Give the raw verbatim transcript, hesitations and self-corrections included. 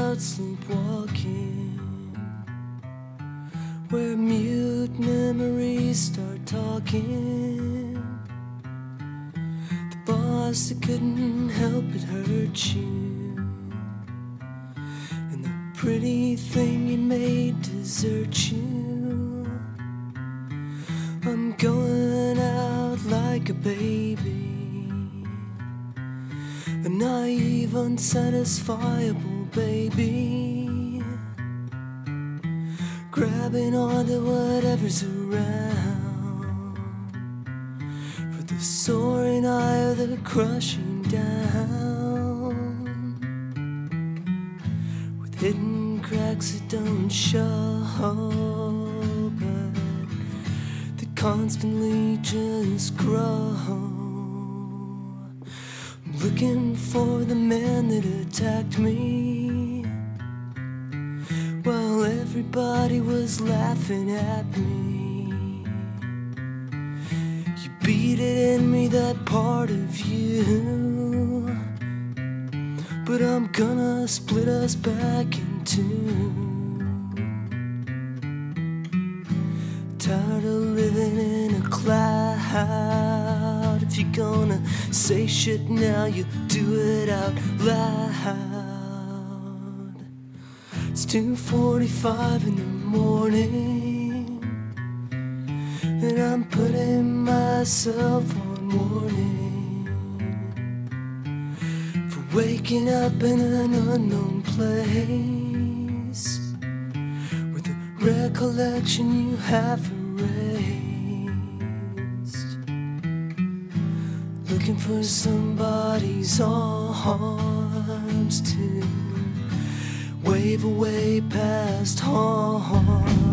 out sleepwalking, where mute memories start talking. The boss that couldn't help but hurt you, and the pretty thing you made desert you. I'm going out like a baby, a naive, unsatisfiable baby, grabbing onto whatever's around, for the soaring eye of the crushing down, with hidden cracks that don't show, but that constantly just grow. Looking for the man that attacked me, while everybody was laughing at me. You beat it in me, that part of you, but I'm gonna split us back in two. Tired of living in a cloud. If you're gonna say shit now, you do it out loud. It's two forty-five in the morning, and I'm putting myself on warning for waking up in an unknown place, with a recollection you have erased. Looking for somebody's arms to wave away past harm.